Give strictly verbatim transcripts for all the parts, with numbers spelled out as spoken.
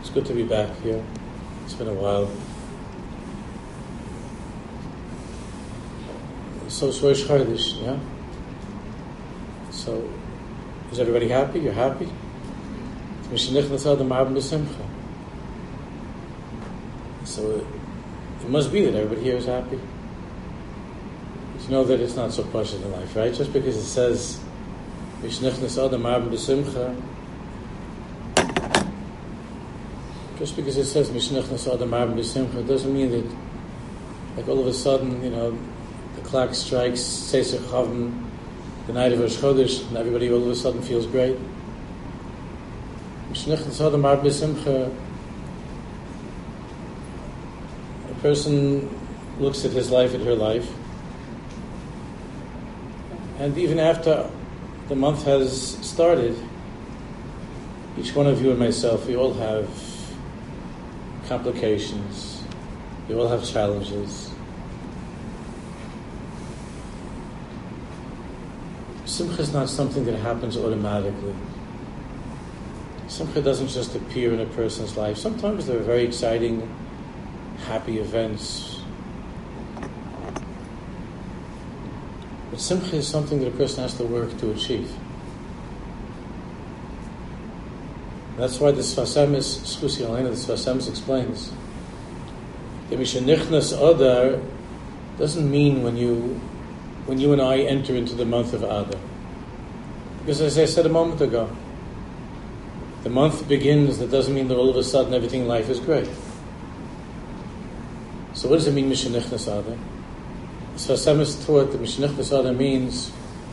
It's good to be back here. It's been a while. So it's Rosh Chodesh, yeah? So, is everybody happy? You're happy? So it, it must be that everybody here is happy. You know that it's not so precious in life, right? Just because it says just because it says it doesn't mean that like all of a sudden, you know, the clock strikes Seiser Chavim, the night of Rosh Chodesh, and everybody all of a sudden feels great. A person looks at his life, at her life, and even after the month has started, each one of you and myself, we all have complications, we all have challenges. Simcha is not something that happens automatically. Simcha doesn't just appear in a person's life. Sometimes there are very exciting, happy events. But Simcha is something that a person has to work to achieve. That's why the Sfas Emes, Schusi Alena, the Sfas Emes explains that Mishenichnas Adar doesn't mean when you when you and I enter into the month of Adar. Because as I said a moment ago, the month begins, that doesn't mean that all of a sudden everything in life is great. So what does it mean, Mishenichnas Adar? Sfas Emes taught that Mishenichnas Adar means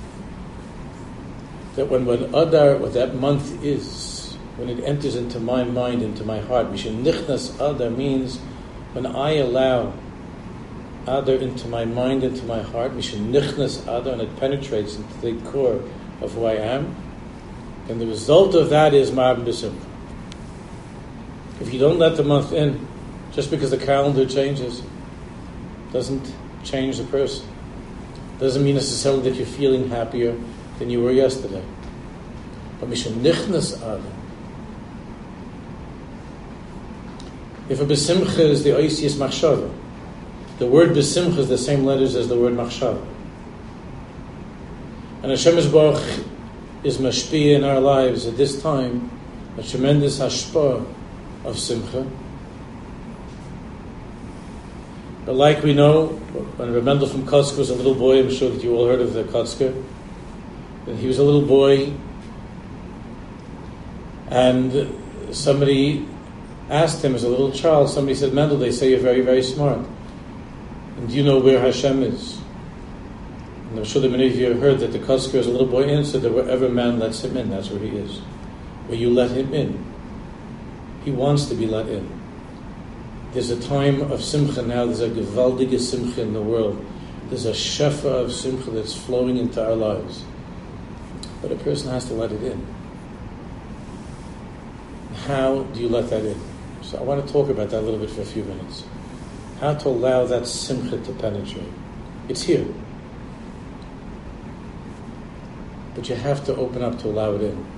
that when, when Adar, what that month is, when it enters into my mind, into my heart, Mishenichnas Adar means when I allow Adar into my mind, into my heart, Mishenichnas Adar, and it penetrates into the core of who I am, and the result of that is Ma'am B'Simcha. If you don't let the month in, just because the calendar changes, doesn't change the person. Doesn't mean necessarily that you're feeling happier than you were yesterday. But Mishenichnas Adar. If a B'Simcha is the Oisius Machshava, the word B'Simcha is the same letters as the word Machshava. And Hashem Yisborach is mashpia in our lives at this time, a tremendous hashpah of Simcha. But like we know, when Reb Mendel from Kotzker was a little boy, I'm sure that you all heard of the Kotzker, and he was a little boy, and somebody asked him as a little child, somebody said, Mendel, they say you're very, very smart. And do you know where Hashem is? And I'm sure that many of you have heard that the Kotzker as a little boy answered that wherever man lets him in, that's where he is. Where you let him in. He wants to be let in. There's a time of Simcha now, there's a gewaldige Simcha in the world. There's a shefa of Simcha that's flowing into our lives. But a person has to let it in. How do you let that in? So I want to talk about that a little bit for a few minutes. How to allow that Simcha to penetrate. It's here. But you have to open up to allow it in.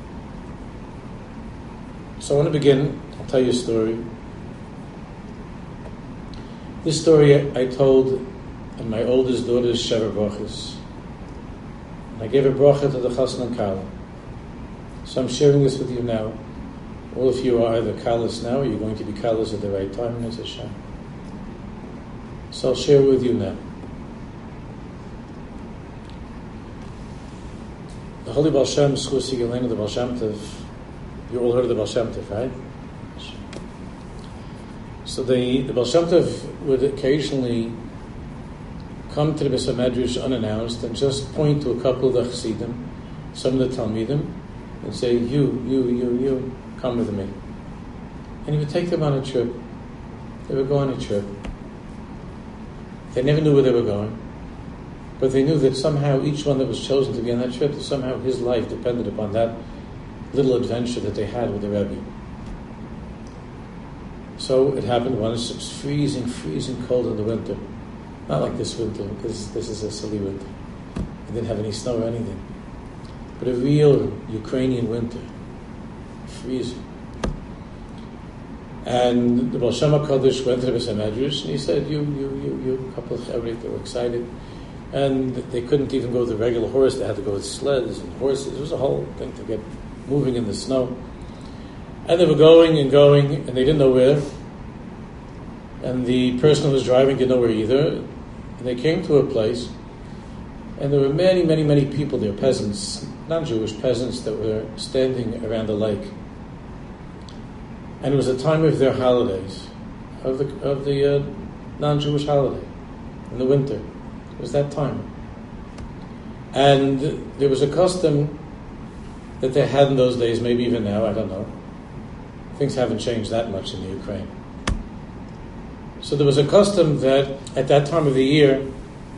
So I want to begin, I'll tell you a story. This story I told in my oldest daughter's Sheva Brachos. And I gave a bracha to the Chassan and Kala. So I'm sharing this with you now. All of you are either Kalas now or you're going to be Kalas at the right time, Miz Hashem. So I'll share with you now. The Holy Baal Shem, Schusi Galena, the Baal Shem Tov, you all heard of the Baal Shem Tov, right? So the, the Baal Shem Tov would occasionally come to the Beis HaMedrash unannounced and just point to a couple of the Chassidim, some of the Talmidim, and say, you, you, you, you, come with me. And he would take them on a trip. They would go on a trip. They never knew where they were going. But they knew that somehow each one that was chosen to be on that trip, somehow his life depended upon that little adventure that they had with the Rebbe. So it happened once, it was freezing, freezing cold in the winter. Not like this winter, because this is a silly winter. It didn't have any snow or anything. But a real Ukrainian winter. Freezing. And the Baal Shem HaKadosh went to the Beis HaMedrash, and he said, you, you, you, you, a couple of chavrit, they were excited. And they couldn't even go with the regular horse, they had to go with sleds and horses. It was a whole thing to get moving in the snow. And they were going and going, and they didn't know where. And the person who was driving didn't know where either. And they came to a place, and there were many, many, many people there, peasants, non-Jewish peasants, that were standing around the lake. And it was a time of their holidays, of the of the uh, non-Jewish holiday, in the winter. It was that time. And there was a custom that they had in those days, maybe even now, I don't know. Things haven't changed that much in the Ukraine. So there was a custom that at that time of the year,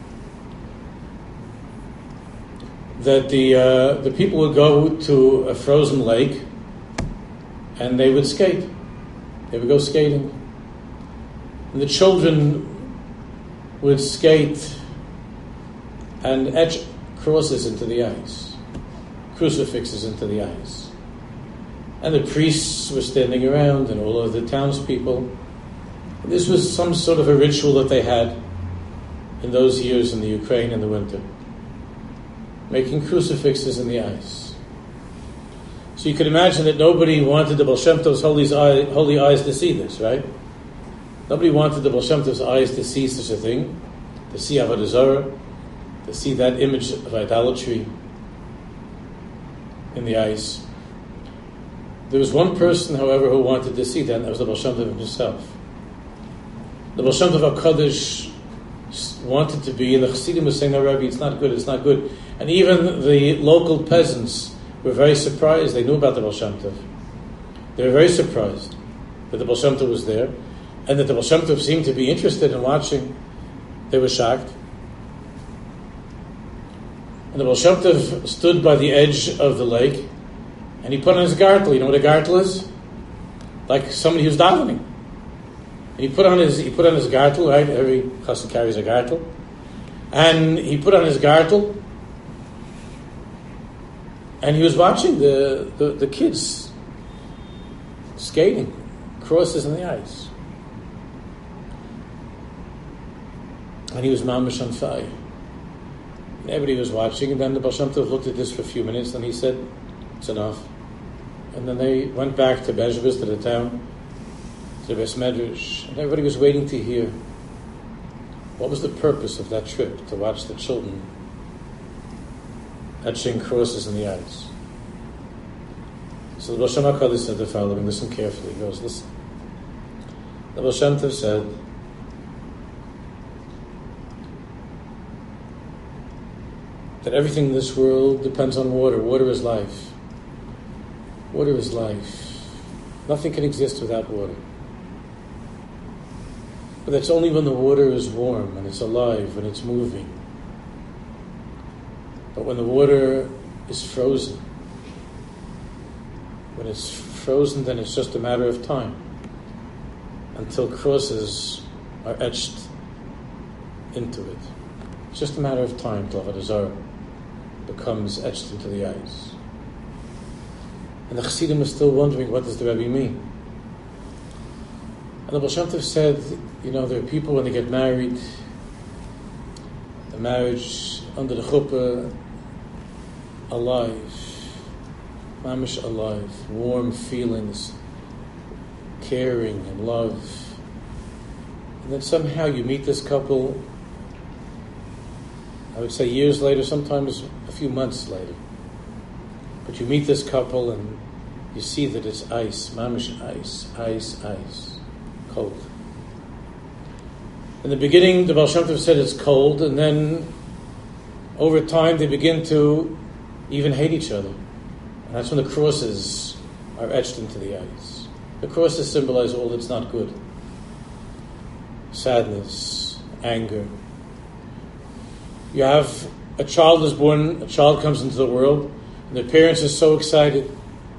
that the uh, the people would go to a frozen lake and they would skate. They would go skating. And the children would skate and etch crosses into the ice, crucifixes into the ice. And the priests were standing around and all of the townspeople. This was some sort of a ritual that they had in those years in the Ukraine in the winter, making crucifixes in the ice. So you could imagine that nobody wanted the Baal Shem Tov's holy, holy eyes to see this, right? Nobody wanted the Baal Shem Tov's eyes to see such a thing, to see Avodah Zarah, to see that image of idolatry in the ice. There was one person, however, who wanted to see that, and that was the Baal Shem Tov himself. The Baal Shem Tov HaKadosh wanted to be, and the Chassidim was saying, no, Rabbi, it's not good, it's not good. And even the local peasants were very surprised. They knew about the Baal Shem Tov. They were very surprised that the Baal Shem Tov was there, and that the Baal Shem Tov seemed to be interested in watching. They were shocked. And the Baal Shem Tov stood by the edge of the lake, and he put on his gartel. You know what a gartel is? Like somebody who's davening. And he put on his he put on his gartel, right? Every chassid carries a gartel. And he put on his gartel, and he was watching the, the, the kids skating, crosses in the ice. And he was mamish on fire. And everybody was watching, and then the Baal Shem Tov looked at this for a few minutes, and he said, it's enough. And then they went back to Bezhebes, to the town, to the Beis Medrash, and everybody was waiting to hear what was the purpose of that trip, to watch the children etching crosses in the ice. So the Baal Shem HaKadosh said the following, listen carefully. He goes, listen. The Baal Shem Tov said, that everything in this world depends on water. Water is life. Water is life. Nothing can exist without water. But that's only when the water is warm and it's alive and it's moving. But when the water is frozen, when it's frozen, then it's just a matter of time until crosses are etched into it. It's just a matter of time till Avodah Zarah becomes etched into the ice. And the Chassidim are still wondering, what does the Rebbe mean? And the Baal Shem Tov said, you know, there are people when they get married, the marriage under the chuppah, alive, mamish alive, warm feelings, caring and love. And then somehow you meet this couple, I would say years later, sometimes a few months later. But you meet this couple and you see that it's ice, mamish ice, ice, ice, cold. In the beginning, the Baal Shem Tov said it's cold, and then over time they begin to even hate each other. And that's when the crosses are etched into the ice. The crosses symbolize all that's not good. Sadness, anger. You have a child is born, a child comes into the world, and the parents are so excited.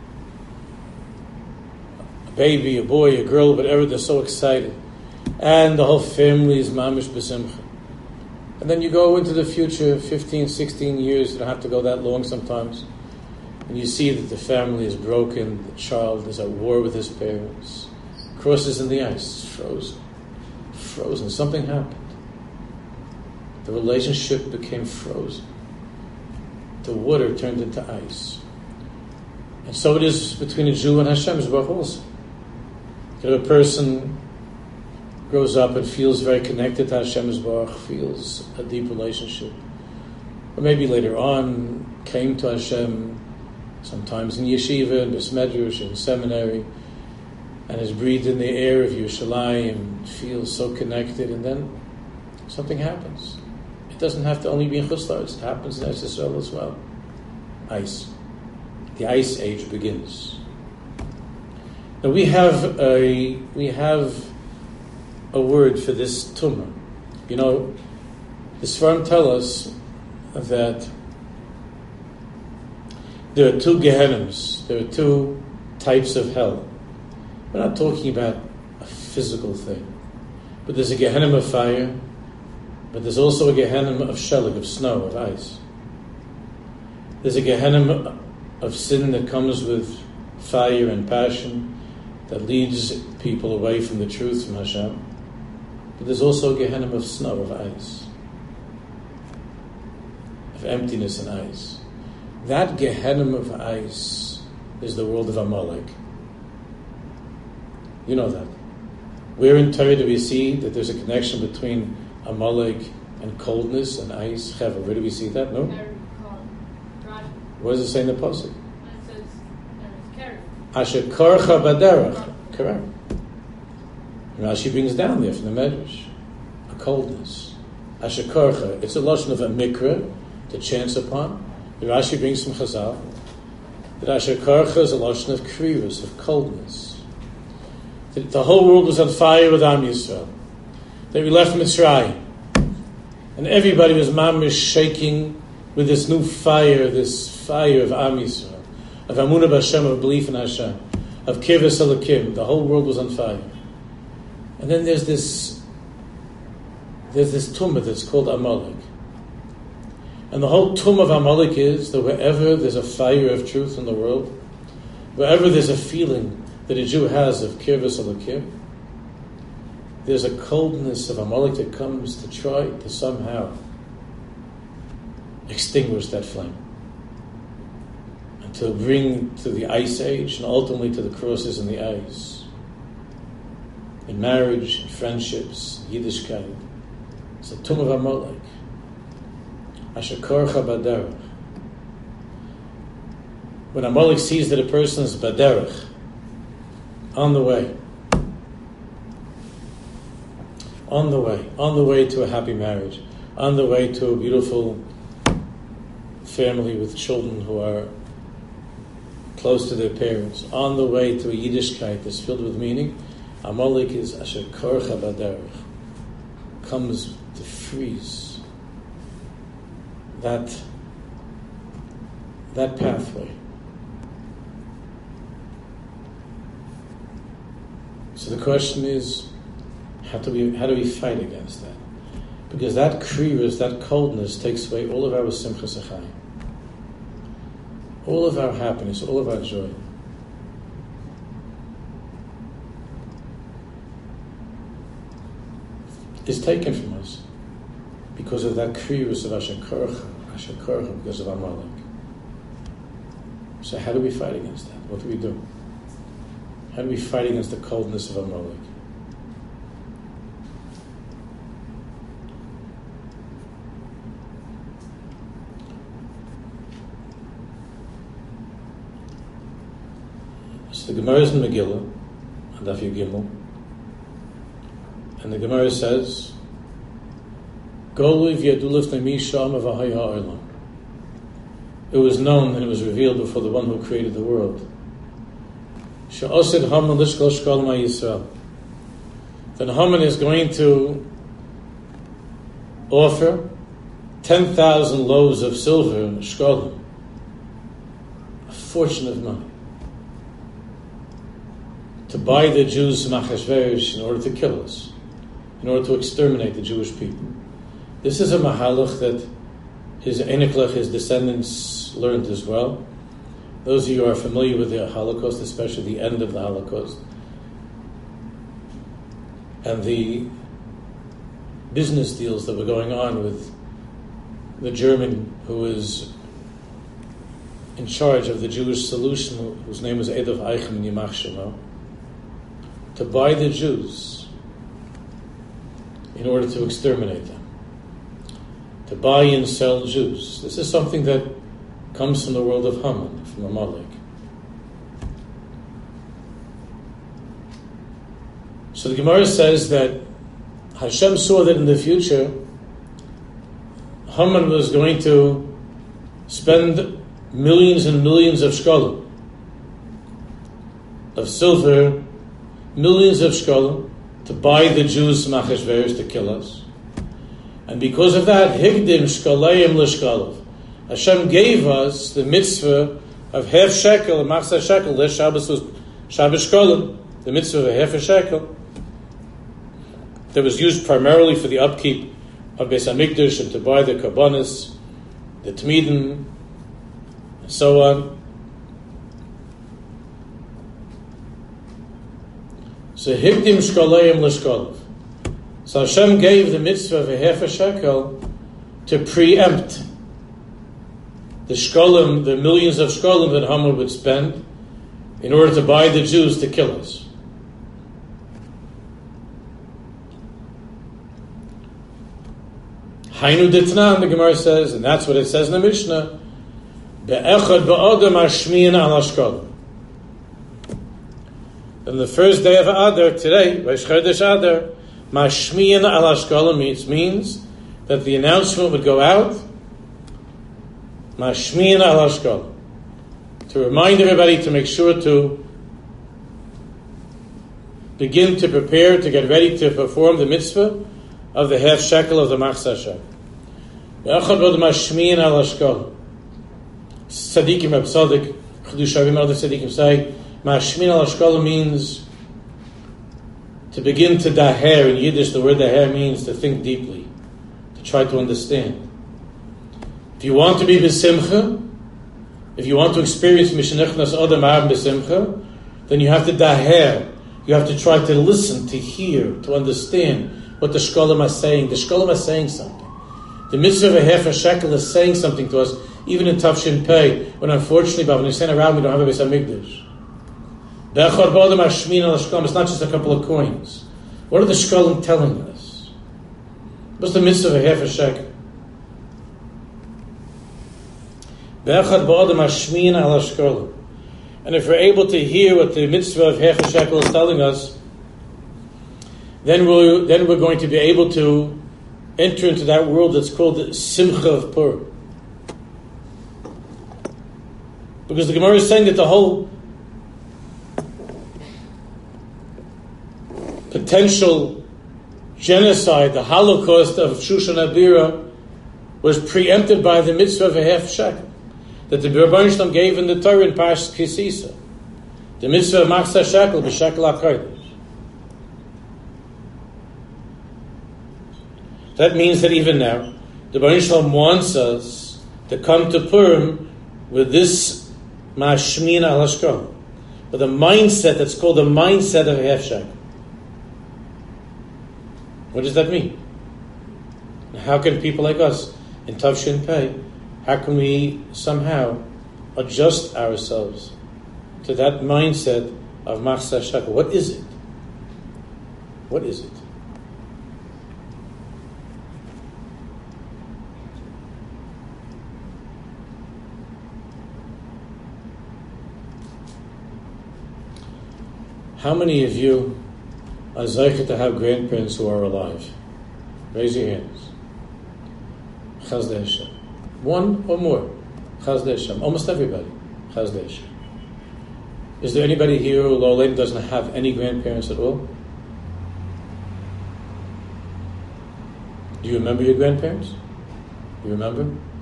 A baby, a boy, a girl, whatever, they're so excited. And the whole family is mamish b'simcha. And then you go into the future, fifteen, sixteen years, you don't have to go that long sometimes, and you see that the family is broken, the child is at war with his parents, crosses in the ice, frozen, frozen. Something happened. The relationship became frozen. The water turned into ice. And so it is between a Jew and Hashem Yisbarach also. If a person grows up and feels very connected to Hashem Yisbarach, feels a deep relationship, or maybe later on came to Hashem, sometimes in yeshiva, in Beis Medrash, in seminary, and is breathed in the air of Yerushalayim, feels so connected, and then something happens. It doesn't have to only be in Chutz La'aretz, it happens in Eretz Yisrael as well. Ice. The ice age begins. Now we have a we have a word for this tumah. You know, the Sfarim tell us that there are two Gehennims, there are two types of hell. We're not talking about a physical thing, but there's a Gehennim of fire, but there's also a Gehennim of shelag, of snow, of ice. There's a Gehennim of sin that comes with fire and passion that leads people away from the truth, from Hashem. But there's also a Gehennim of snow, of ice, of emptiness and ice. That Gehennim of ice is the world of Amalek. You know that. Where in Torah do we see that there's a connection between Amalek and coldness and ice? Cheva, where do we see that? No? What does it say in the pasuk? It says, there is Asher korcha baderach. Correct. Rashi brings down there from the Medrash a coldness. Asher korcha. It's a lashon of a mikra, to chance upon. The Rashi brings from Chazal that Asher korcha is a lashon of krivus, of coldness. That the whole world was on fire with Am Yisrael. That we left Mitzrayim, and everybody was mamish shaking with this new fire, this fire of Am Yisrael, of Amunah B'Hashem, of belief in Hashem, of Kivus Elokim. The whole world was on fire. And then there's this, there's this tumah that's called Amalek. And the whole tumah of Amalek is that wherever there's a fire of truth in the world, wherever there's a feeling that a Jew has of Kivus Elokim, there's a coldness of Amalek that comes to try to somehow extinguish that flame, and to bring to the ice age and ultimately to the crosses in the ice. In marriage, in friendships, Yiddishkeit. It's a tumah of Amalek. Asher korcha baderach. When Amalek sees that a person is baderach, on the way, on the way, on the way to a happy marriage, on the way to a beautiful family with children who are close to their parents, on the way to a Yiddishkeit that's filled with meaning, Amalek is Asher korcha baderach, comes to freeze that that pathway. So the question is, how do we how do we fight against that? Because that kriyus, that coldness, takes away all of our simchas achayim, all of our happiness, all of our joy. Is taken from us because of that kriyus of Asher korcha, Asher korcha, because of Amalek. So how do we fight against that? What do we do? How do we fight against the coldness of Amalek? So the Gemara is in Megillah, Daf Yud Gimel, and the Gemara says, Goliv yadulif nemisham v'haya ha'olam. It was known and it was revealed before the one who created the world. She'osid Haman lishkol shkol ma Yisrael. Then Haman is going to offer ten thousand loaves of silver in shkolim, a fortune of money, to buy the Jews from Achashverosh in order to kill us, in order to exterminate the Jewish people. This is a mahalach that his Eniklech, his descendants, learned as well. Those of you who are familiar with the Holocaust, especially the end of the Holocaust, and the business deals that were going on with the German who was in charge of the Jewish solution, whose name was Adolf Eichmann, Yimach Shemo, to buy the Jews in order to exterminate them, to buy and sell Jews. This is something that comes from the world of Haman, from Amalek. So the Gemara says that Hashem saw that in the future Haman was going to spend millions and millions of shkalim, of silver, millions of shkalim, to buy the Jews from Achashverosh to kill us. And because of that, Higdim shkalayim l'shkalav. Hashem gave us the mitzvah of half shekel, and machzah shekel, less Shabbos was Shabbos shkalim, the mitzvah of half a shekel, that was used primarily for the upkeep of Beis HaMikdash and to buy the karbanos, the tmidin, and so on. So higdim shkalayim l'shkalav. So Hashem gave the mitzvah of a half a shekel to preempt the shkalim, the millions of shkalim that Haman would spend in order to buy the Jews to kill us. Hainu Ditnan, the Gemara says, and that's what it says in the Mishnah, Be'echad ba'adam hashmiyan al hashkalim. On the first day of Adar, today, Rosh Chodesh Adar, mashmiyan al hashkalim means, means that the announcement would go out, mashmiyan al hashkalim, to remind everybody to make sure to begin to prepare, to get ready to perform the mitzvah of the half shekel of the machzah shekel. Echad bod mashmiyan al hashkalim. Tzadikim Reb Tzadik, Chidushavim, other tzadikim say, mashmiyan al hashkalim means to begin to daher. In Yiddish, the word daher means to think deeply, to try to understand. If you want to be b'simcha, if you want to experience Mishenichnas Adam Arab b'simcha, then you have to daher. You have to try to listen, to hear, to understand what the shkalim are saying. The shkalim are saying something. The mitzvah of a half a shekel is saying something to us, even in Tafshin Pei, when unfortunately, but when we stand around, we don't have a Beis HaMikdash. It's not just a couple of coins. What are the shkalim telling us? What's the mitzvah of a half a shekel? And if we're able to hear what the mitzvah of half a shekel is telling us, then we're, then we're going to be able to enter into that world that's called the Simcha of Purim. Because the Gemara is saying that the whole potential genocide, the Holocaust of Shushan Abira, was preempted by the mitzvah of a half shekel that the Rebbeinu Shalom gave in the Torah in Parshas Kisisa. The mitzvah of machzah shekel b'shekel HaKodesh. That means that even now, the Rebbeinu Shalom wants us to come to Purim with this mashmin al hashkalim, with a mindset that's called the mindset of a half shekel. What does that mean? How can people like us in Tavshin Pei, how can we somehow adjust ourselves to that mindset of machzah shekel? What is it? What is it? How many of you are zeicher to have grandparents who are alive? Raise your hands. Chazdei Hashem. One or more. Chazdei Hashem. Almost everybody. Chazdei Hashem. Is there anybody here who Lo'olam doesn't have any grandparents at all? Do you remember your grandparents? You remember?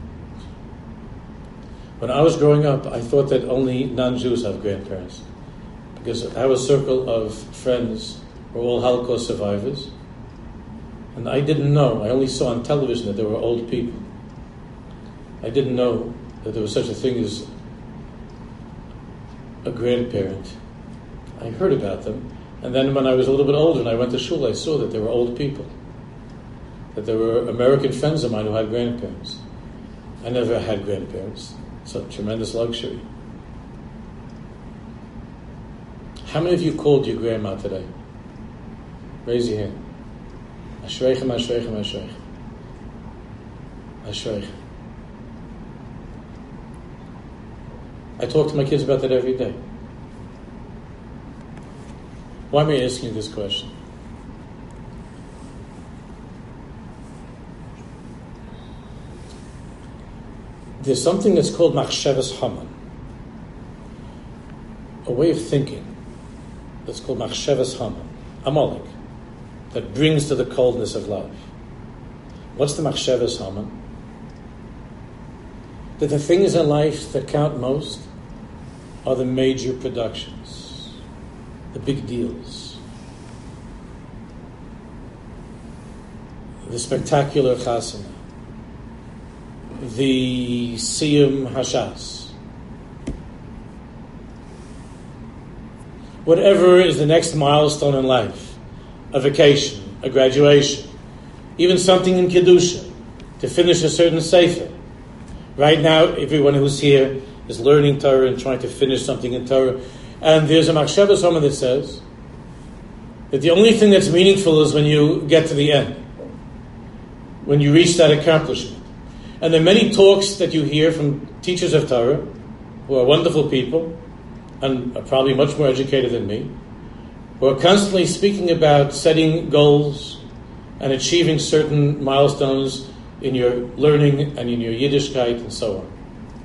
When I was growing up, I thought that only non-Jews have grandparents. Because I have a circle of friends who are all Holocaust survivors. And I didn't know, I only saw on television that there were old people. I didn't know that there was such a thing as a grandparent. I heard about them, And then when I was a little bit older and I went to shul, I saw that there were old people, that there were American friends of mine who had grandparents. I never had grandparents. It's a tremendous luxury. How many of you called your grandma today? Raise your hand. Ashreichem, ashreichem, ashreichem. Ashreichem. I talk to my kids about that every day. Why am I asking you this question? There's something that's called machshavas Haman, a way of thinking that's called machshavas Haman, Amalek, that brings to the coldness of love. What's the machshavas Haman? That the things in life that count most are the major productions, the big deals, the spectacular chasana, the siyum hashas, whatever is the next milestone in life, a vacation, a graduation, even something in kedusha, to finish a certain sefer. Right now, everyone who's here is learning Torah and trying to finish something in Torah, and there's a machshavas Haman that says that the only thing that's meaningful is when you get to the end, when you reach that accomplishment. And there are many talks that you hear from teachers of Torah, who are wonderful people, and are probably much more educated than me, who are constantly speaking about setting goals and achieving certain milestones in your learning and in your Yiddishkeit and so on.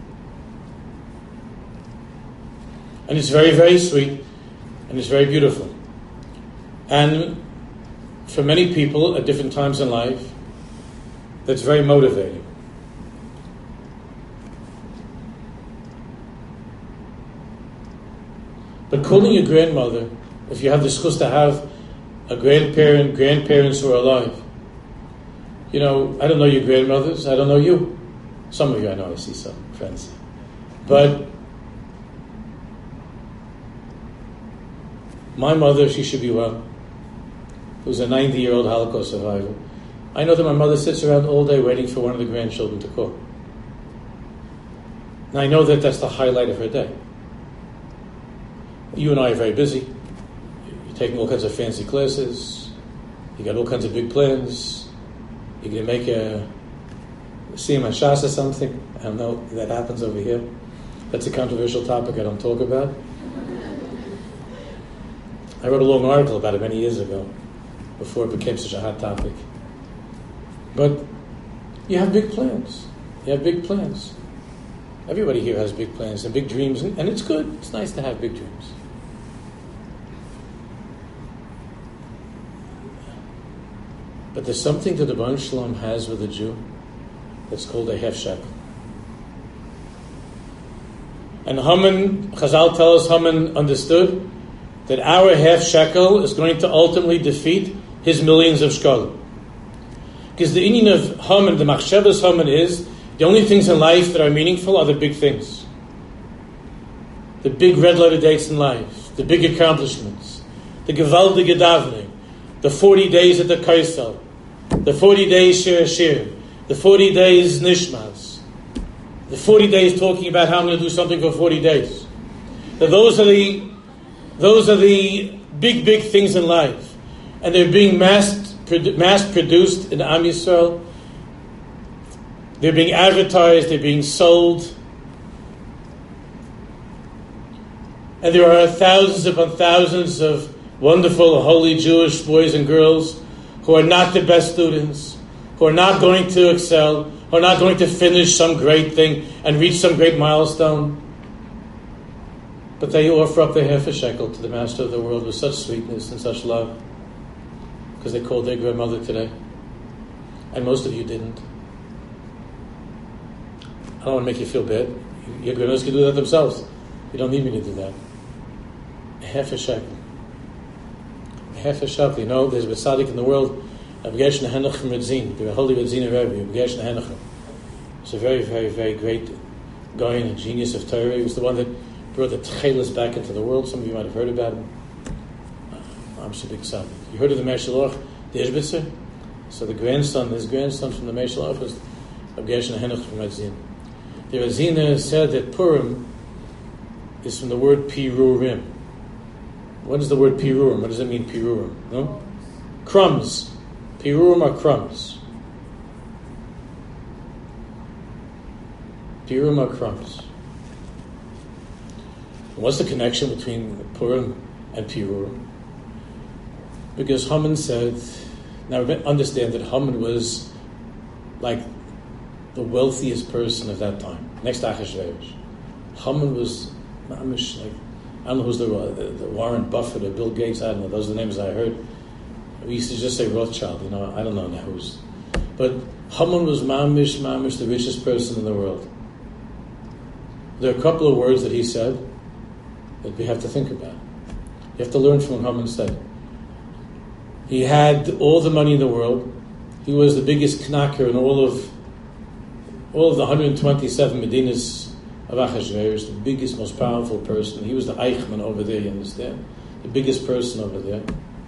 And it's very, very sweet, and it's very beautiful. And for many people at different times in life, that's very motivating. But calling your grandmother, if you have the schus to have a grandparent, grandparents who are alive, you know, I don't know your grandmothers, I don't know you. Some of you I know, I see some friends. But my mother, she should be well, who's a ninety-year-old Holocaust survivor. I know that my mother sits around all day waiting for one of the grandchildren to call. And I know that that's the highlight of her day. You and I are very busy. You're taking all kinds of fancy classes. You got all kinds of big plans. You're going to make a Siyum Hashas or something. I don't know if that happens over here. That's a controversial topic I don't talk about. I wrote a long article about it many years ago, before it became such a hot topic. But you have big plans. You have big plans. Everybody here has big plans and big dreams, and, and it's good. It's nice to have big dreams. But there's something that the Ribono Shel Olam has with a Jew that's called a half shekel. And Haman, Chazal tell us, Haman understood that our half shekel is going to ultimately defeat his millions of shekalim. Because the inyan of Haman, the machshavas Haman, is the only things in life that are meaningful are the big things. The big red letter dates in life, the big accomplishments, the gewaldige davening, the forty days at the Kaisel, the forty days Shir Shir, the forty days Nishmas, the forty days talking about how I'm going to do something for forty days. That those are the those are the big, big things in life. And they're being mass, mass produced in Am Yisrael. They're being advertised, they're being sold. And there are thousands upon thousands of wonderful, holy Jewish boys and girls who are not the best students, who are not going to excel, who are not going to finish some great thing and reach some great milestone. But they offer up their half a shekel to the Master of the world with such sweetness and such love, because they called their grandmother today. And most of you didn't. I don't want to make you feel bad. Your grandmothers can do that themselves. You don't need me to do that. Half a shekel. Half a shekel. You know, there's a tzaddik in the world, Abgesh Nehenoch from Redzin, the holy Redzin Rebbe, Abgesh Nehenoch. He's a very, very, very great guy and a genius of Torah. He was the one that brought the Tchelis back into the world. Some of you might have heard about him. Amsha Big Tzaddik. You heard of the Meshaloch, the Ishbitzer? So the grandson, his grandson from the Meshaloch was Reb Gershon Henoch from Edzina. The Edzina said that Purim is from the word Pirurim. What is the word Pirurim? What does it mean, Pirurim? No? Crumbs. Pirurim are crumbs. Pirurim are crumbs. What's the connection between Purim and Pirurim? Because Haman said, now understand that Haman was like the wealthiest person of that time, next to Achashverosh. Haman was, mamish, like, I don't know who's the, the, the Warren Buffett or Bill Gates, I don't know, those are the names I heard. We used to just say Rothschild, you know, I don't know now who's. But Haman was mamish, mamish, the richest person in the world. There are a couple of words that he said that we have to think about. You have to learn from what Haman said. He had all the money in the world. He was the biggest knacker in all of all of the one hundred twenty-seven Medinas of Achashverosh, the biggest, most powerful person. He was the Eichmann over there, you understand? The biggest person over there.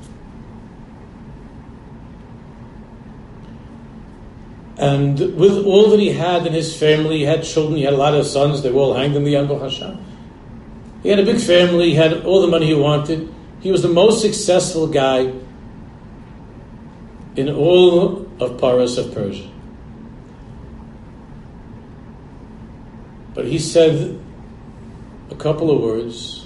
And with all that he had in his family, he had children, he had a lot of sons, they were all hanged in the Yad Vashem. He had a big family, he had all the money he wanted. He was the most successful guy in all of Paras of Persia. But he said a couple of words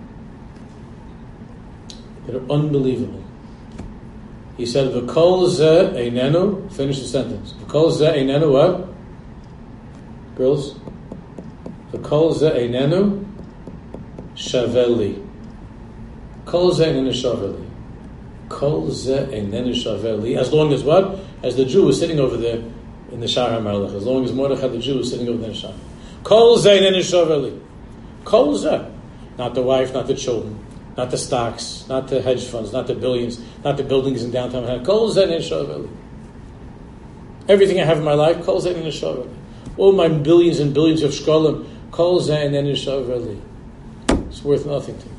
that are unbelievable. He said, V'kol zeh einenu, finish the sentence. V'kol zeh einenu what? Girls? V'kol zeh einenu shaveli. Kol zeh einenu shaveli. Kol zeh einenu shaveli. As long as what? As the Jew was sitting over there in the Shar HaMelech. As long as Mordechai the Jew was sitting over there in the Shar. Kol zeh einenu shaveli. Kol zeh. Not the wife, not the children. Not the stocks, not the hedge funds, not the billions, not the buildings in downtown Manhattan. Kol zeh einenu shaveli. Everything I have in my life, kol zeh einenu shaveli. All my billions and billions of shkolim, kol zeh einenu shaveli. It's worth nothing to me.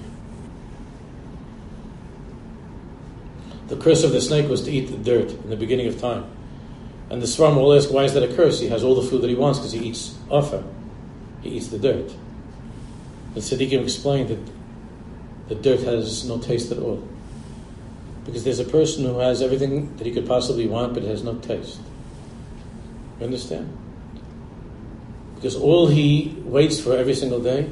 The curse of the snake was to eat the dirt in the beginning of time. And the Swarm will ask, why is that a curse? He has all the food that he wants because he eats offer. He eats the dirt. The Tzaddikim explained that the dirt has no taste at all. Because there's a person who has everything that he could possibly want, but it has no taste. You understand? Because all he waits for every single day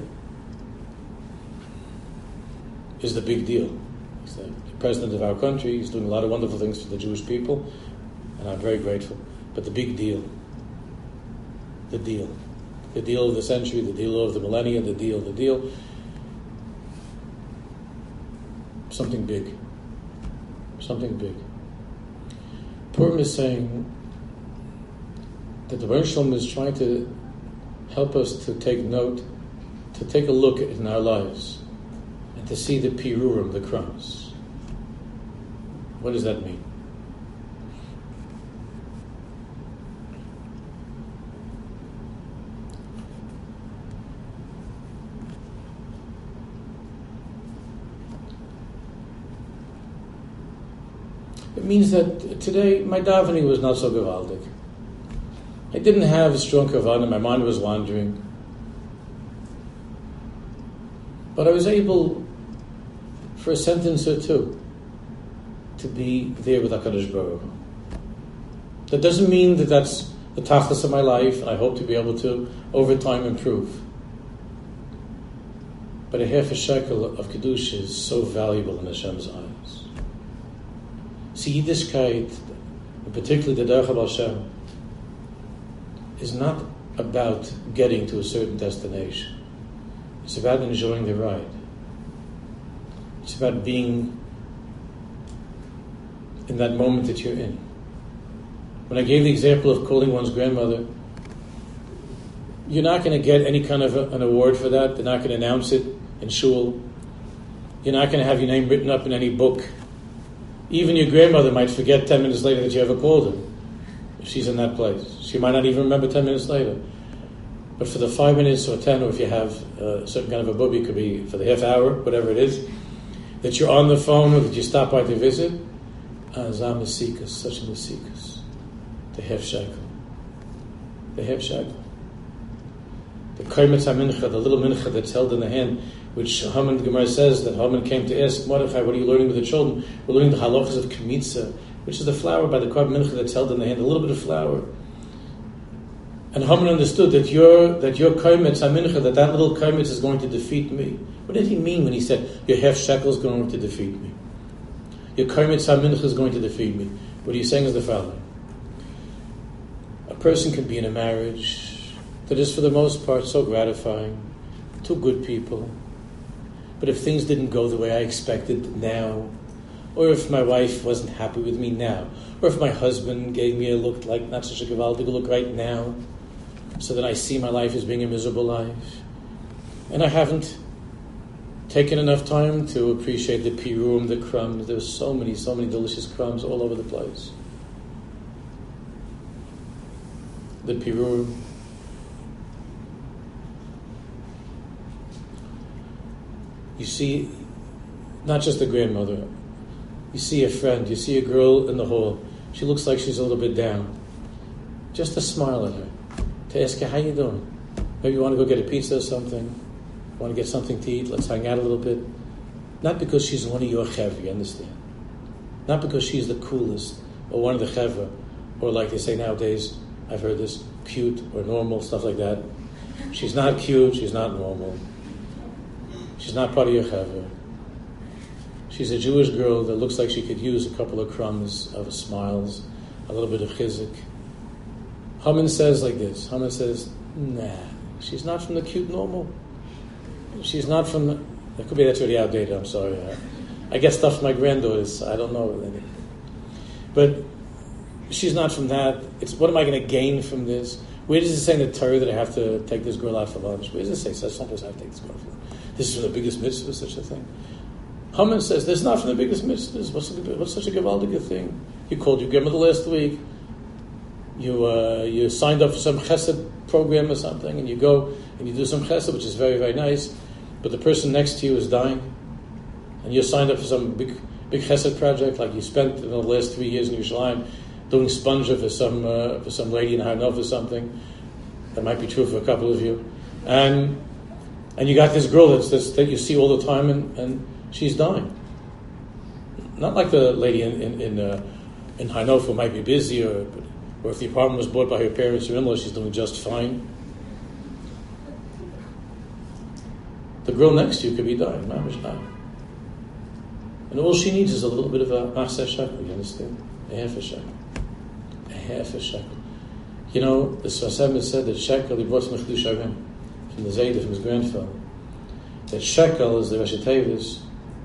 is the big deal. He's the president of our country. He's doing a lot of wonderful things for the Jewish people, and I'm very grateful. But the big deal, the deal, the deal of the century, the deal of the millennia, the deal, the deal, something big, something big. Purim is saying that the Rebbeinu Shalom is trying to help us to take note, to take a look in our lives, and to see the pirurim, the crumbs. What does that mean? It means that today my davening was not so gewaldig. I didn't have a strong kavanah, my mind was wandering. But I was able, for a sentence or two, to be there with HaKadosh Baruch Hu. That doesn't mean that that's the tachlis of my life, and I hope to be able to, over time, improve. But a half a shekel of Kedusha is so valuable in Hashem's eyes. See, Yiddishkeit, and particularly the Derech HaBaal is not about getting to a certain destination. It's about enjoying the ride. It's about being in that moment that you're in. When I gave the example of calling one's grandmother, you're not going to get any kind of a, an award for that. They're not going to announce it in shul. You're not going to have your name written up in any book. Even your grandmother might forget ten minutes later that you ever called her, if she's in that place. She might not even remember ten minutes later. But for the five minutes or ten, or if you have a certain kind of a bubby, it could be for the half hour, whatever it is, that you're on the phone or that you stop by to visit. Azam Masikas, such a Masikas. They have shekel. They have shekel. The Kaimetz HaMincha, the little mincha that's held in the hand, which Haman, the Gemara says that Haman came to ask Mordechai, what are you learning with the children? We're learning the halachas of Kmitza, which is the flour by the Korban Mincha that's held in the hand, a little bit of flour. And Haman understood that your that your Kaimetz HaMincha, that that little Kaimetz is going to defeat me. What did he mean when he said, your half shekel is going to defeat me? Your Kaimetz HaMincha is going to defeat me. What he's saying is the following. A person can be in a marriage that is for the most part so gratifying, two good people. But if things didn't go the way I expected now, or if my wife wasn't happy with me now, or if my husband gave me a look like not such a gewaltig look right now, so that I see my life as being a miserable life, and I haven't taken enough time to appreciate the pirum, the crumbs. There's so many, so many delicious crumbs all over the place. The pirum. You see, not just a grandmother, you see a friend, you see a girl in the hall, she looks like she's a little bit down. Just to smile at her, to ask her, how you doing? Maybe you want to go get a pizza or something, want to get something to eat, let's hang out a little bit. Not because she's one of your chevra, you understand? Not because she's the coolest, or one of the chevra, or like they say nowadays, I've heard this, cute or normal, stuff like that. She's not cute, she's not normal. She's not part of your chavra. She's a Jewish girl that looks like she could use a couple of crumbs of smiles, a little bit of chizik. Haman says like this. Haman says, nah, she's not from the cute normal. She's not from the... That could be that's already outdated, I'm sorry. I, I get stuff from my granddaughters, I don't know. But she's not from that. It's what am I going to gain from this? Where does it say in the Torah that I have to take this girl out for lunch? Where does it say? So someplace I have to take this girl for lunch. This is from the biggest mitzvah, such a thing. Haman says, this is not from the biggest mitzvahs. What's, what's such a gewaldige thing? You called your grandmother last week. You uh, you signed up for some chesed program or something, and you go and you do some chesed, which is very, very nice, but the person next to you is dying, and you signed up for some big big chesed project, like you spent in the last three years in Yerushalayim doing sponja for some uh, for some lady in Harnov or something. That might be true for a couple of you. And And you got this girl that's, that's, that you see all the time, and, and she's dying. Not like the lady in in in, uh, in Hanover might be busy, or or if the apartment was bought by her parents or in-law, she's doing just fine. The girl next to you could be dying, mamish dying. And all she needs is a little bit of a machzeh shekel, you understand? A half a shekel. A half a shekel. You know, the Sfas Emes said that shekel, he brought from the Chidush Harim, from the Zayda, from his grandfather, that shekel is the Rashi Tevis,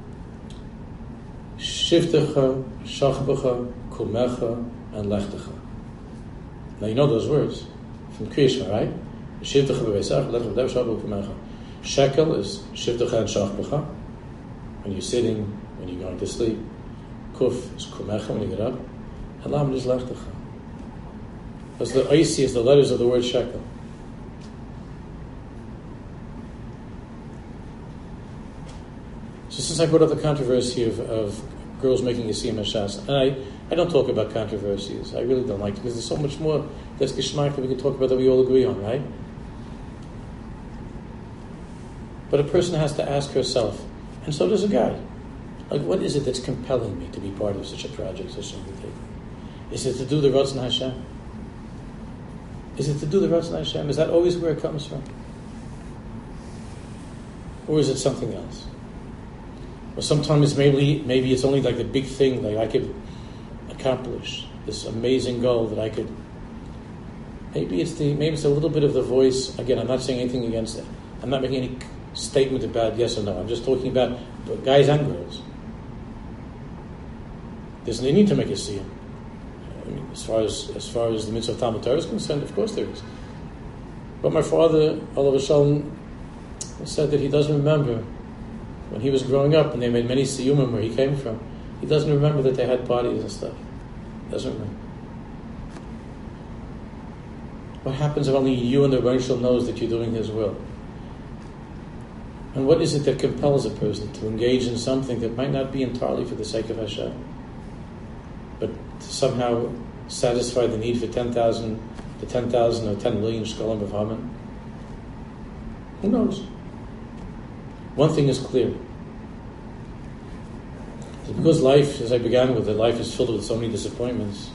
shivtecha, shachbecha, kumecha, and lechtecha. Now you know those words from Kriyashma, right? Shivtecha b'veisach, lechtecha b'dev, shachbecha, kumecha. Shekel is shivtecha and shachbecha, when you're sitting, when you're going to sleep. Kuf is kumecha, when you get up. And lam is lechtecha. Because the oisi is the letters of the word shekel. So since I brought up the controversy of, of girls making a siyum hashas, and I, I don't talk about controversies, I really don't like it, because there's so much more that's geschmack that we can talk about that we all agree on, right? But a person has to ask herself, and so does a guy, like, what is it that's compelling me to be part of such a project, such a thing? Is it to do the Ratzon Hashem? Is it to do the Ratzon Hashem? Is that always where it comes from? Or is it something else? Or sometimes maybe maybe it's only like the big thing that I could accomplish, this amazing goal that I could. Maybe it's the maybe it's a little bit of the voice. Again, I'm not saying anything against it. I'm not making any statement about yes or no. I'm just talking about guys and girls. There's no need to make a siyum. I mean, as far as as far as the mitzvah of Talmud Torah is concerned, of course there is. But my father, all of a sudden, said that he doesn't remember when he was growing up and they made many siyumim where he came from. He doesn't remember that they had parties and stuff. Doesn't remember. What happens if only you and the Rebbeinu Shalom knows that you're doing His will? And what is it that compels a person to engage in something that might not be entirely for the sake of Hashem, but to somehow satisfy the need for ten thousand, to ten thousand or ten million shkalim of Haman? Who knows? One thing is clear. Because life, as I began with, that life is filled with so many disappointments,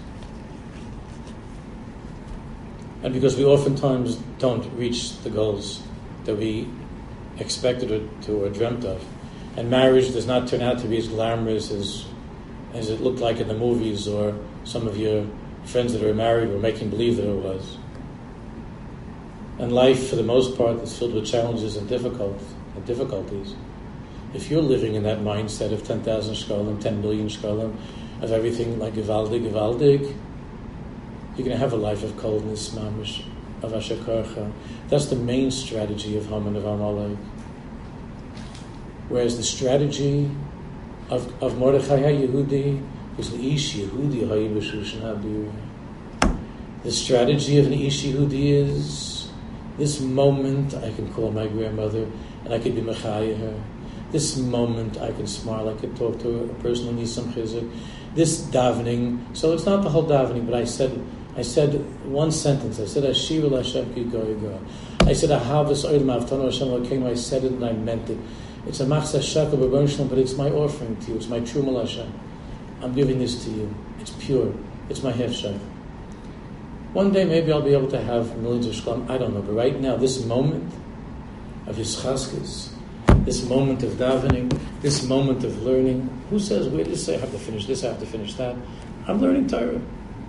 and because we oftentimes don't reach the goals that we expected or to or dreamt of, and marriage does not turn out to be as glamorous as as it looked like in the movies, or some of your friends that are married were making believe that it was. And life, for the most part, is filled with challenges and difficult and difficulties. If you're living in that mindset of ten thousand shkalim, ten million shkalim, of everything like Givaldig, Givaldig, you're going to have a life of coldness, mamish, of ashakarcha. That's the main strategy of Haman of Amalek. Whereas the strategy of, of Mordechai HaYehudi was the Ish Yehudi Hayim B'Shushan HaBir. The strategy of an Ish Yehudi is this moment I can call my grandmother and I can be Mechaya her. This moment I can smile, I can talk to a person who needs some chizuk. This davening, so it's not the whole davening, but I said I said one sentence. I said, Ashir Hashem ki go go. I said, Ahavas oilam avtanu Hashem Elokeinu. I said it and I meant it. It's a machzah shaka b'Ribbono Shel Olam, but it's my offering to you. It's my truma Hashem. I'm giving this to you. It's pure. It's my hefshach. One day maybe I'll be able to have millions of shkalim. I don't know, but right now, this moment of Yischazkes, this moment of davening, this moment of learning. Who says, wait, this I have to finish this, I have to finish that? I'm learning Torah.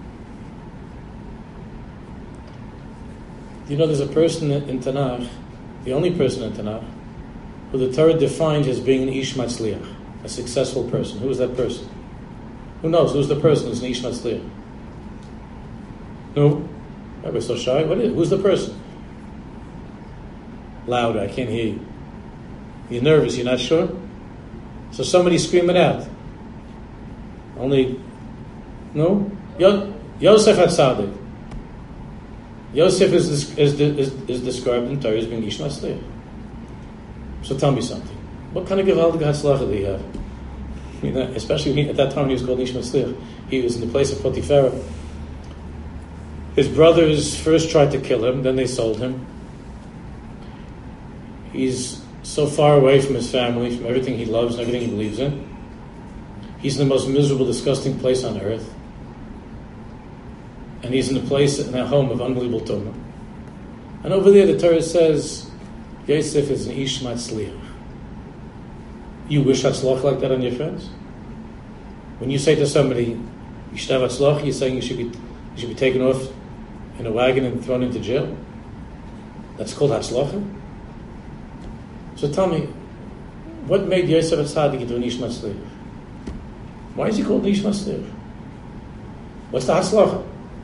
You know, there's a person in Tanakh, the only person in Tanakh, who the Torah defines as being an Ish Matzliach, a successful person. Who is that person? Who knows? Who's the person who's an Ish Matzliach? No? We're so shy. What is it? Who's the person? Louder, I can't hear you. You're nervous, you're not sure? So somebody scream it out. Only, no? Yo, Yosef HaTzadik. Yosef is, is, is, is described in Torah as being Ish Matzliach. So tell me something. What kind of Gevaldig Hatzlacha do you have? I mean, especially at that time when he was called Ish Matzliach. He was in the place of Potiphar. His brothers first tried to kill him, then they sold him. He's so far away from his family, from everything he loves and everything he believes in. He's in the most miserable, disgusting place on earth. And he's in a place, in a home of unbelievable tumah. And over there the Torah says, Yosef is an Ish Matzliach. You wish Hatzlach like that on your friends? When you say to somebody, you should have Hatzlach, you're saying you should be you should be taken off in a wagon and thrown into jail? That's called Hatzlach? So tell me, what made Yosef HaTzadik into an Ish Matzliach? Why is he called Ish Matzliach? What's the Hatzlach?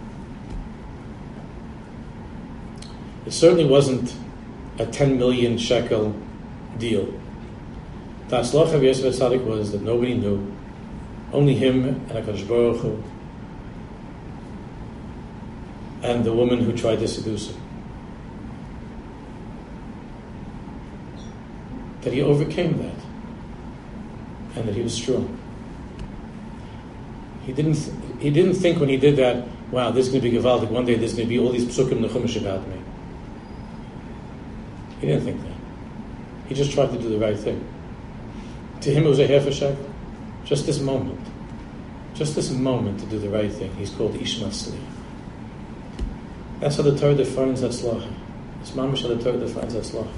It certainly wasn't a ten million shekel deal. The Hatzlach of Yosef HaTzadik was that nobody knew, only him and HaKadosh Baruch Hu, and the woman who tried to seduce him. That he overcame that, and that he was strong. He didn't. Th- he didn't think when he did that, wow, this is going to be Gevaldik. One day there's going to be all these psukim in the Chumash about me. He didn't think that. He just tried to do the right thing. To him, it was a half a shekel. Just this moment, just this moment to do the right thing. He's called Ish Matzliach. That's how the Torah defines Hatzlacha. It's mamish how the Torah defines Hatzlacha.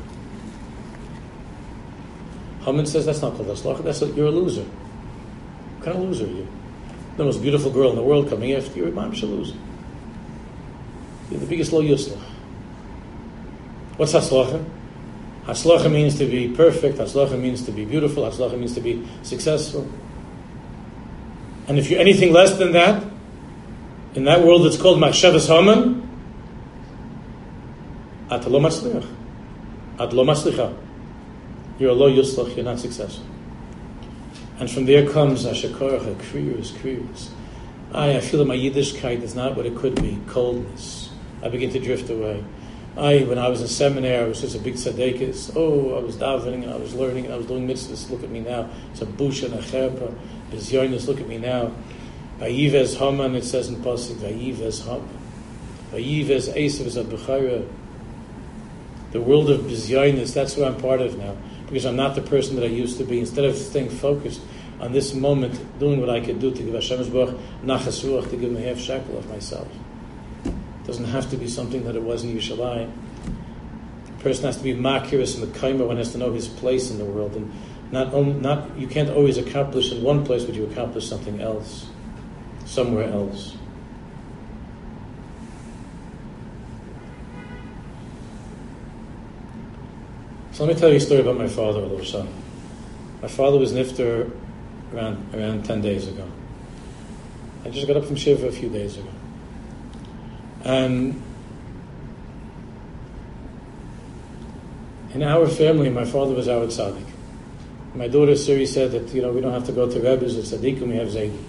Haman says that's not called Hatzlacha. That's a, you're a loser. What kind of loser are you? The most beautiful girl in the world coming after you. You're a mamish a loser. You're the biggest lo yuslach. What's Hatzlacha? Hatzlacha means to be perfect. Hatzlacha means to be beautiful. Hatzlacha means to be successful. And if you're anything less than that, in that world it's called Machshavas Haman, at lo matzliach. At lo matzlicha. You're a lo yuslach, you're not successful. And from there comes Ashakorach, kriyus, kriyus. I, I feel that my Yiddishkeit is not what it could be. Coldness. I begin to drift away. I, when I was in seminary, I was just a big tzaddikus. Oh, I was davening and I was learning and I was doing mitzvahs. Look at me now. It's a busha and a cherpa. Bizyonis, look at me now. Vayivez Haman, it says in Pasuk, Vayivez Haman. Vayivez Esav Zabuchayra. The world of Bizyonis, that's who I'm part of now. Because I'm not the person that I used to be. Instead of staying focused on this moment, doing what I could do to give Hashem Yisborach nachas ruach, to give him a half shekel of myself. It doesn't have to be something that it was in Yerushalayim. A person has to be makiris and mekayma. One has to know his place in the world, and not only, not you can't always accomplish in one place, but you accomplish something else, somewhere else. So let me tell you a story about my father, Elosham. My father was nifter around around ten days ago. I just got up from Shiva a few days ago. And in our family, my father was our tzaddik. My daughter Siri said that, you know, we don't have to go to Rebbe's or tzaddikim, we have Zaydi.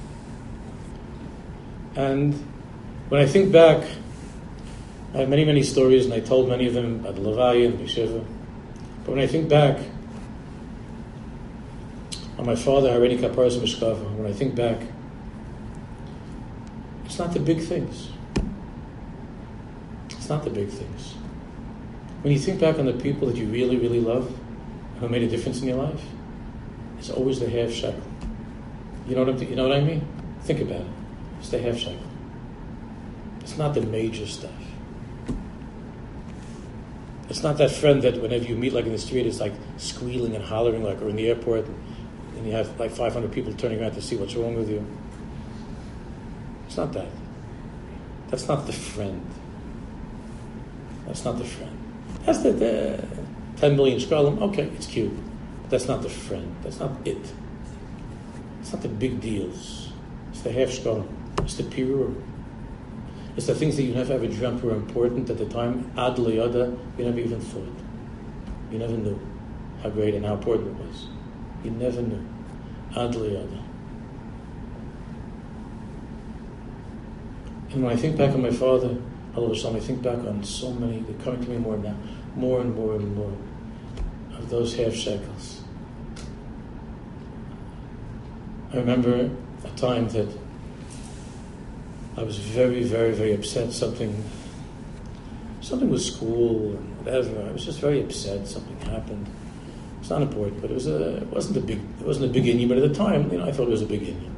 And when I think back, I have many, many stories, and I told many of them at Levaya and Yeshiva. But when I think back on my father, Harini Kaparas Mishkava, when I think back, it's not the big things. It's not the big things. When you think back on the people that you really, really love, who made a difference in your life, it's always the half shekel. You know what I'm th- you know what I mean? Think about it. It's the half shekel. It's not the major stuff. It's not that friend that whenever you meet, like in the street, it's like squealing and hollering, like, or in the airport, and, and you have like five hundred people turning around to see what's wrong with you. It's not that. That's not the friend. That's not the friend. That's the, the ten million shkalim. Okay, it's cute. But that's not the friend. That's not it. It's not the big deals. It's the half shkalim. It's the pirur. It's the things that you never ever dreamt were important at the time. Ad liyada, you never even thought. You never knew how great and how important it was. You never knew. Ad liyada. And when I think back on my father, all of a sudden I think back on so many, they're coming to me more now, more and more and more of those half shekels. I remember a time that I was very, very, very upset. Something, something with school and whatever. I was just very upset. Something happened. It's not important, but it was a. It wasn't a big. It wasn't a big Indian, but at the time, you know, I thought it was a big Indian.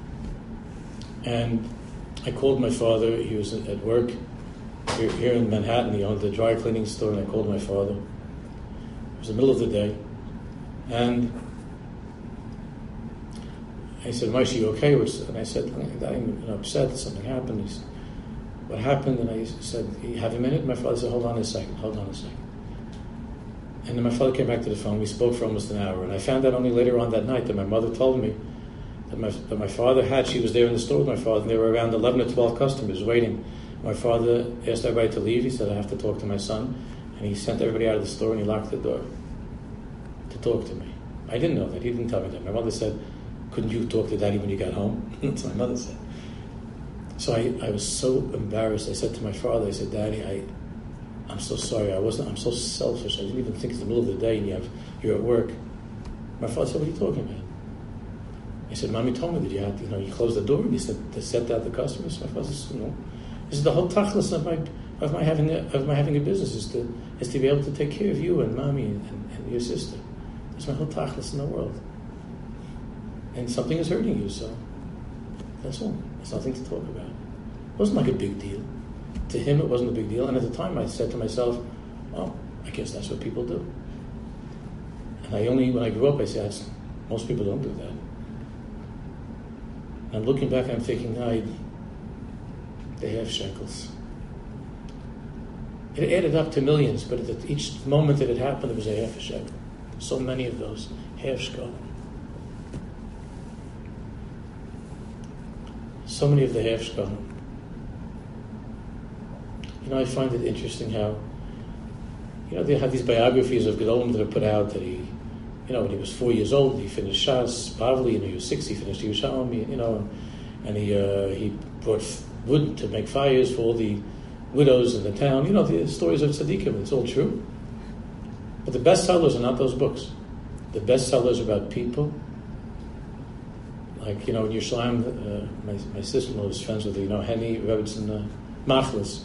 And I called my father. He was at work here, here in Manhattan. He owned a dry cleaning store, and I called my father. It was the middle of the day, and I said, "Moshe, you okay?" And I said, "I'm upset. Something happened." He said, "What happened?" And I said, "You have a minute?" My father said, "Hold on a second. Hold on a second." And then my father came back to the phone. We spoke for almost an hour, and I found out only later on that night that my mother told me that my that my father had. She was there in the store with my father, and there were around eleven or twelve customers waiting. My father asked everybody to leave. He said, "I have to talk to my son," and he sent everybody out of the store and he locked the door to talk to me. I didn't know that. He didn't tell me that. My mother said, "Couldn't you talk to Daddy when you got home?" That's what my mother said. So I, I was so embarrassed. I said to my father, I said, "Daddy, I, I'm so sorry. I wasn't. I'm so selfish. I didn't even think it's the middle of the day and you have, you're at work." My father said, "What are you talking about?" I said, "Mommy told me that you had, you know, you closed the door and you said to set out the customers." My father said, "No. This is the whole tachlis of my of my having a, of my having a business is to is to be able to take care of you and Mommy and, and, and your sister. It's my whole tachlis in the world. And something is hurting you, so that's all. It's nothing to talk about." It wasn't like a big deal. To him, it wasn't a big deal. And at the time, I said to myself, "Oh, I guess that's what people do." And I only, when I grew up, I said, most people don't do that. And I'm looking back, and I'm thinking, I, they have shekels. It added up to millions, but at each moment that it happened, it was a half a shekel. So many of those half shekel. So many of the half shekel. You know, I find it interesting how, you know, they have these biographies of Gedolim that are put out that he, you know, when he was four years old, he finished Shas, Bavli, and when he was six, he finished Yerushalmi, you know, and, and he uh, he brought wood to make fires for all the widows in the town. You know, the stories of tzaddikim, it's all true. But the bestsellers are not those books. The bestsellers are about people. Like, you know, in Yerushalayim, uh, my, my sister-in-law was friends with, you know, Henny Rebbetzin uh, Machlis.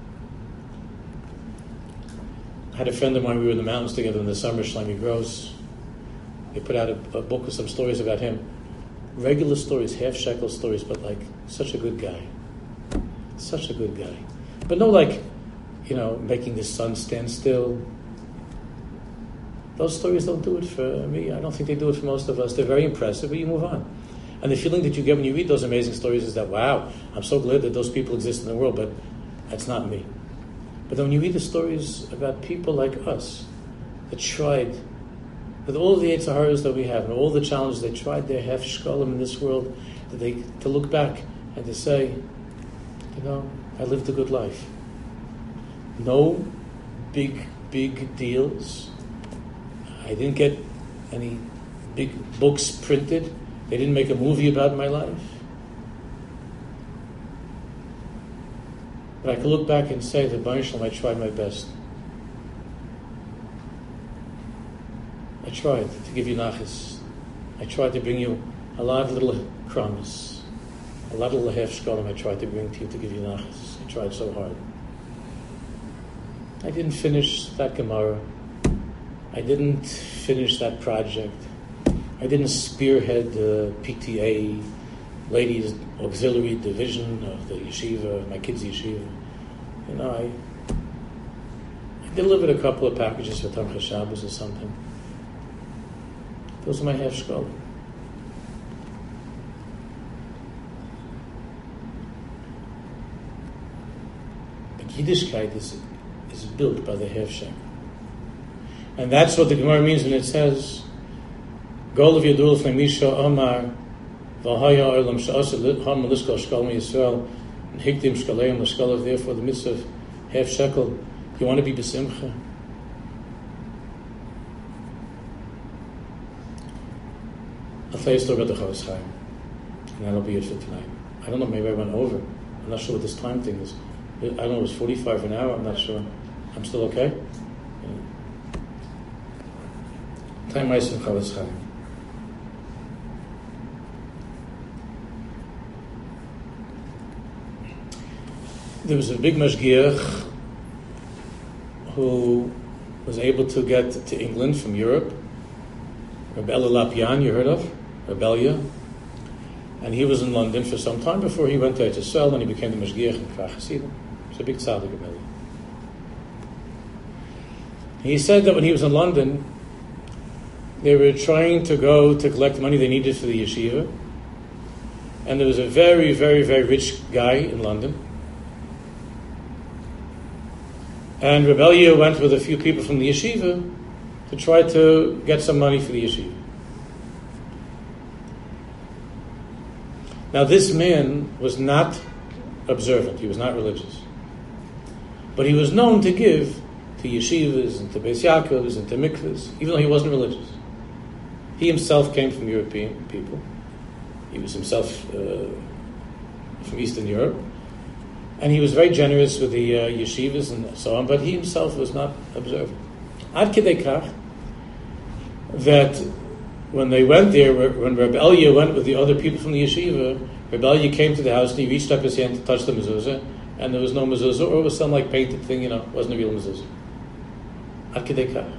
I had a friend of mine, we were in the mountains together in the summer, Shlomi Gross. They put out a, a book with some stories about him. Regular stories, half shekel stories, but like, such a good guy. Such a good guy. But no, like, you know, making the sun stand still. Those stories don't do it for me. I don't think they do it for most of us. They're very impressive, but you move on. And the feeling that you get when you read those amazing stories is that, wow, I'm so glad that those people exist in the world, but that's not me. But then when you read the stories about people like us that tried, with all the Yetzer Haras that we have and all the challenges, they tried their half shkolim in this world, that they to look back and to say, you know, I lived a good life. No big, big deals. I didn't get any big books printed. They didn't make a movie about my life. But I could look back and say that Baruch Shalom, I tried my best. I tried to give you nachas. I tried to bring you a lot of little crumbs, a lot of little half shkolim I tried to bring to you to give you nachas. I tried so hard. I didn't finish that Gemara. I didn't finish that project. I didn't spearhead the P T A ladies auxiliary division of the yeshiva, my kids' yeshiva. You know, I, I delivered a couple of packages for Tamcha Shabbos or something. Those are my half shkolim. But Yiddishkeit is, is built by the half shekel. And that's what the Gemara means when it says, Gol v'yadul f'misha Omar v'haya olam she'asa ham l'skal shkal Yisrael and hikdim shkaleim l'shkalav. Therefore, the mitzvah of half shekel. You want to be besimcha. I'll tell you a story about the Chofetz Chaim, and that'll be it for tonight. I don't know. Maybe I went over. I'm not sure what this time thing is. I don't know. It was forty-five an hour. I'm not sure. I'm still okay. Time Ma'aser Chofetz Chaim. There was a big mashgiach who was able to get to England from Europe. Rabbi Ella Lapian, you heard of? Rebellia. And he was in London for some time before he went there to sell, and he became the mashgiach in Kfar Hasidim. It's a big tzaddik Rebellia. He said that when he was in London, they were trying to go to collect money they needed for the yeshiva. And there was a very, very, very rich guy in London. And Rebellia went with a few people from the yeshiva to try to get some money for the yeshiva. Now this man was not observant. He was not religious. But he was known to give to yeshivas and to Beis Yaakovs and to mikvahs, even though he wasn't religious. He himself came from European people. He was himself uh, from Eastern Europe. And he was very generous with the uh, yeshivas and so on, but he himself was not observant. Ad kedei kach, that when they went there, when Rabbi Elia went with the other people from the yeshiva, Rabbi Elia came to the house and he reached up his hand to touch the mezuzah, and there was no mezuzah, or it was some like painted thing, you know, it wasn't a real mezuzah. Ad kedei kach.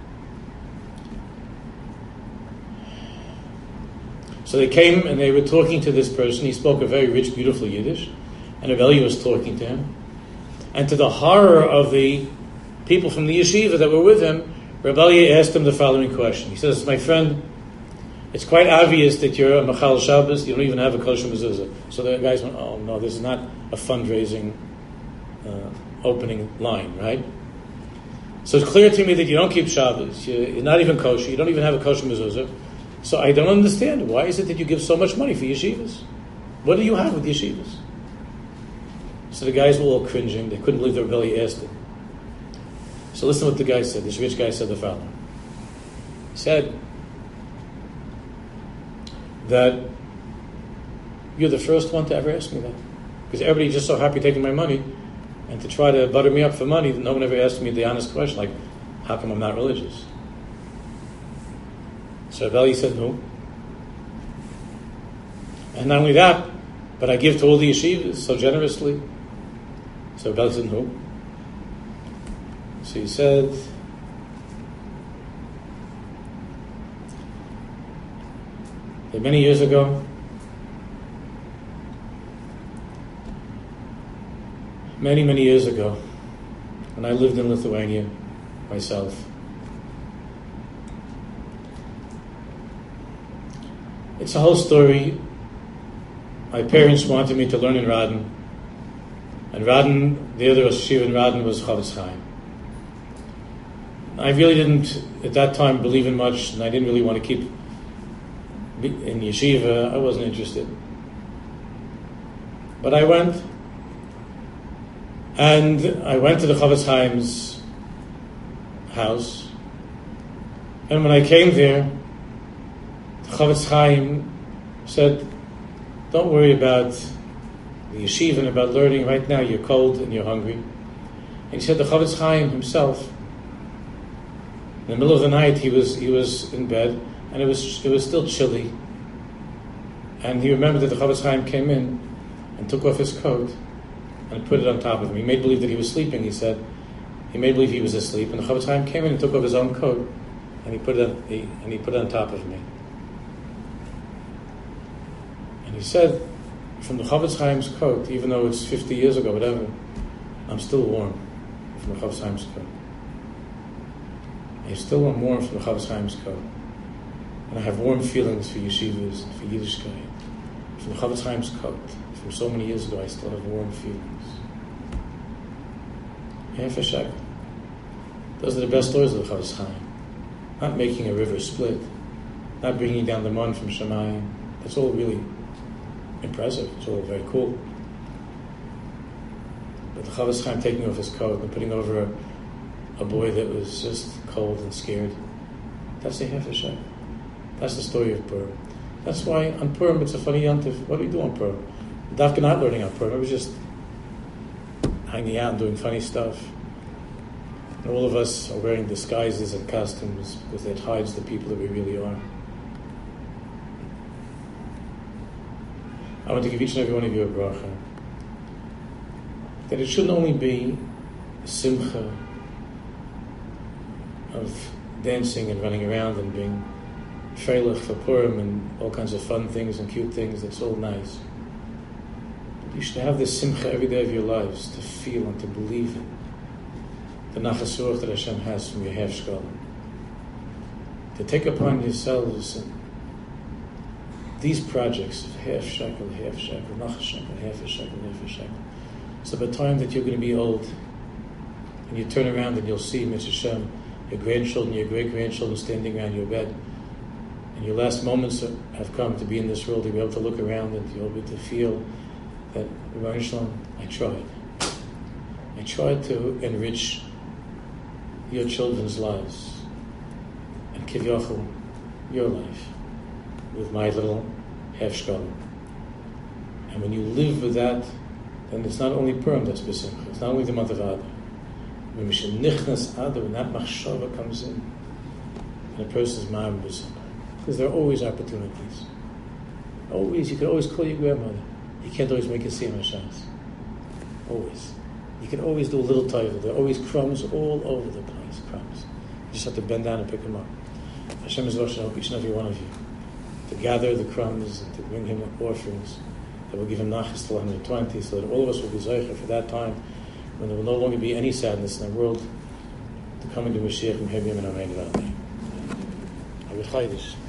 So they came and they were talking to this person. He spoke a very rich, beautiful Yiddish. And Rabbi Elia was talking to him. And to the horror of the people from the yeshiva that were with him, Rabbi Elia asked him the following question. He says, my friend, it's quite obvious that you're a Machal Shabbos. You don't even have a kosher mezuzah. So the guys went, oh no, this is not a fundraising uh, opening line, right? So it's clear to me that you don't keep Shabbos. You're not even kosher. You don't even have a kosher mezuzah. So I don't understand. Why is it that you give so much money for yeshivas? What do you have with yeshivas? So the guys were all cringing. They couldn't believe the Rebellia asked it. So listen to what the guy said. This rich guy said the following. He said that you're the first one to ever ask me that. Because everybody's just so happy taking my money. and to try to butter me up for money. No one ever asked me the honest question, like, how come I'm not religious? So Reb Eli said, no. And not only that, but I give to all the yeshivas so generously. So Reb Eli said, no. So he said, that many years ago, many, many years ago, when I lived in Lithuania myself, it's a whole story. My parents wanted me to learn in Radin, and Radin, the other Rosh Yeshiva in Radin was Chofetz Chaim. I really didn't, at that time, believe in much, and I didn't really want to keep in yeshiva. I wasn't interested. But I went, and I went to the Chofetz Chaim's house, and when I came there, the Chofetz Chaim said, don't worry about the yeshiva and about learning. Right now you're cold and you're hungry. And he said the Chofetz Chaim himself, in the middle of the night, he was he was in bed, and it was it was still chilly. And he remembered that the Chofetz Chaim came in and took off his coat and put it on top of him. He made believe that he was sleeping, he said. He made believe he was asleep, and the Chofetz Chaim came in and took off his own coat, and he put it on, he, and he put it on top of me. And he said, from the Chofetz Chaim's coat, even though it's fifty years ago, whatever, I'm still warm from the Chofetz Chaim's coat. I still am warm from the Chofetz Chaim's coat. And I have warm feelings for yeshivas and for Yiddishkeit. From the Chofetz Chaim's coat, from so many years ago, I still have warm feelings. Half a shekel. Those are the best stories of the Chofetz Chaim. Not making a river split, not bringing down the man from Shemayim. That's all really impressive. It's all very cool. But the Chofetz Chaim taking off his coat and putting over a, a boy that was just cold and scared, that's the half a shekel. That's the story of Purim. That's why on Purim it's a funny yontif. What do we do on Purim? Dafka not learning on Purim. It was just hanging out and doing funny stuff. And all of us are wearing disguises and costumes because it hides the people that we really are. I want to give each and every one of you a bracha. That it shouldn't only be simcha of dancing and running around and being freilich for Purim and all kinds of fun things and cute things. That's all nice. But you should have this simcha every day of your lives to feel and to believe in the nachas ruach that Hashem has from your half shkala. To take upon yourselves and these projects of half shekel, half shekel, nachas shekel, half a shekel, half a shekel. So by the time that you're going to be old and you turn around and you'll see Mitzvah Hashem, your grandchildren, your great-grandchildren standing around your bed, and your last moments have come to be in this world, to be able to look around and to be able to feel that, Rebbeinu Shalom, I tried. I tried to enrich your children's lives and kivyachol your life with my little half shkala. And when you live with that, then it's not only Purim that's besimcha, it's not only the month of Adar. When Nichnas Adar, when that machshava comes in, and a person's mind besimcha. Because there are always opportunities. Always, you can always call your grandmother. You can't always make a siyam hashas. Always. You can always do a little tayva. There are always crumbs all over the place. Crumbs. You just have to bend down and pick them up. Hashem is Rosh Hashanah, each and every one of you, to gather the crumbs and to bring him offerings that will give him nachas till one hundred twenty, so that all of us will be zeicher for that time when there will no longer be any sadness in the world, to come into Mashiach and Hebim and Amen. Amen.